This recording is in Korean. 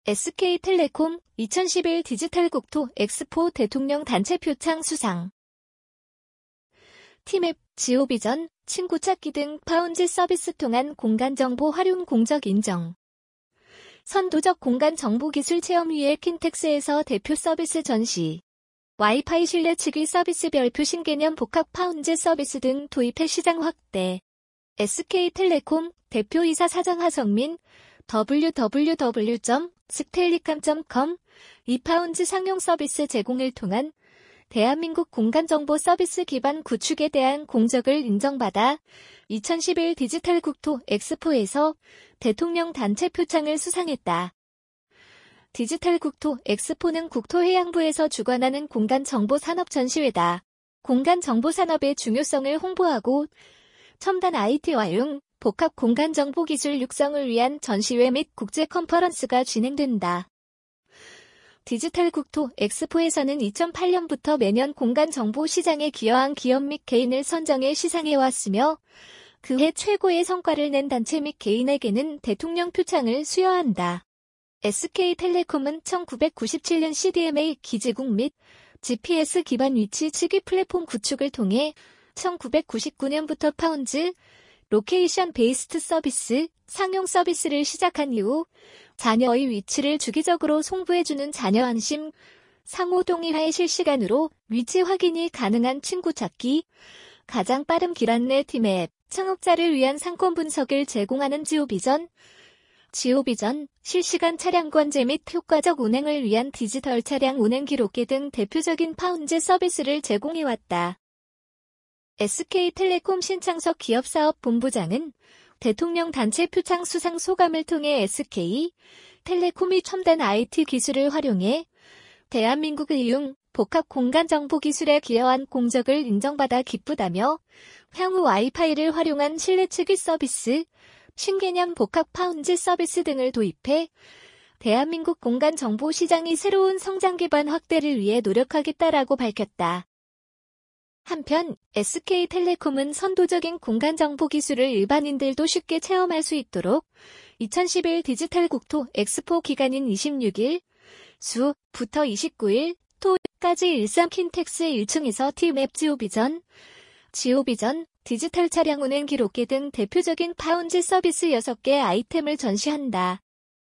SK텔레콤 2011 디지털 국토 엑스포 대통령 단체 표창 수상. 티맵, 지오비전, 친구 찾기 등 파운즈 서비스 통한 공간정보 활용 공적 인정. 선도적 공간정보기술 체험위에 킨텍스에서 대표 서비스 전시. 와이파이 실내치기 서비스 별표 신개념 복합 파운즈 서비스 등 도입해 시장 확대. SK텔레콤 대표이사 사장 하성민 www.sktellicom.com 이파운즈 상용 서비스 제공을 통한 대한민국 공간정보 서비스 기반 구축에 대한 공적을 인정받아 2011 디지털 국토 엑스포에서 대통령 단체 표창을 수상했다. 디지털 국토 엑스포는 국토해양부에서 주관하는 공간정보 산업 전시회다. 공간정보 산업의 중요성을 홍보하고 첨단 IT 활용, 복합 공간정보 기술 육성을 위한 전시회 및 국제 컨퍼런스가 진행된다. 디지털 국토 엑스포에서는 2008년부터 매년 공간정보 시장에 기여한 기업 및 개인을 선정해 시상해왔으며 그해 최고의 성과를 낸 단체 및 개인에게는 대통령 표창을 수여한다. SK텔레콤은 1997년 CDMA 기지국 및 GPS 기반 위치 측의 플랫폼 구축을 통해 1999년부터 파운즈, 로케이션 베이스트 서비스, 상용 서비스를 시작한 이후 자녀의 위치를 주기적으로 송부해주는 자녀 안심, 상호 동의하에 실시간으로 위치 확인이 가능한 친구 찾기, 가장 빠른 길 안내 팀앱, 창업자를 위한 상권 분석을 제공하는 지오비전, 실시간 차량 관제 및 효과적 운행을 위한 디지털 차량 운행 기록계 등 대표적인 파운즈 서비스를 제공해왔다. SK텔레콤 신창석 기업사업본부장은 대통령 단체 표창 수상 소감을 통해 SK텔레콤이 첨단 IT 기술을 활용해 대한민국의 이용 복합 공간정보 기술에 기여한 공적을 인정받아 기쁘다며 향후 와이파이를 활용한 실내측의 서비스, 신개념 복합 파운즈 서비스 등을 도입해 대한민국 공간정보 시장의 새로운 성장 기반 확대를 위해 노력하겠다라고 밝혔다. 한편 SK텔레콤은 선도적인 공간정보 기술을 일반인들도 쉽게 체험할 수 있도록 2011 디지털 국토 엑스포 기간인 26일 수부터 29일 토까지 일산 킨텍스 1층에서 티맵 지오비전, 디지털 차량 운행 기록계 등 대표적인 파운즈 서비스 6개 아이템을 전시한다.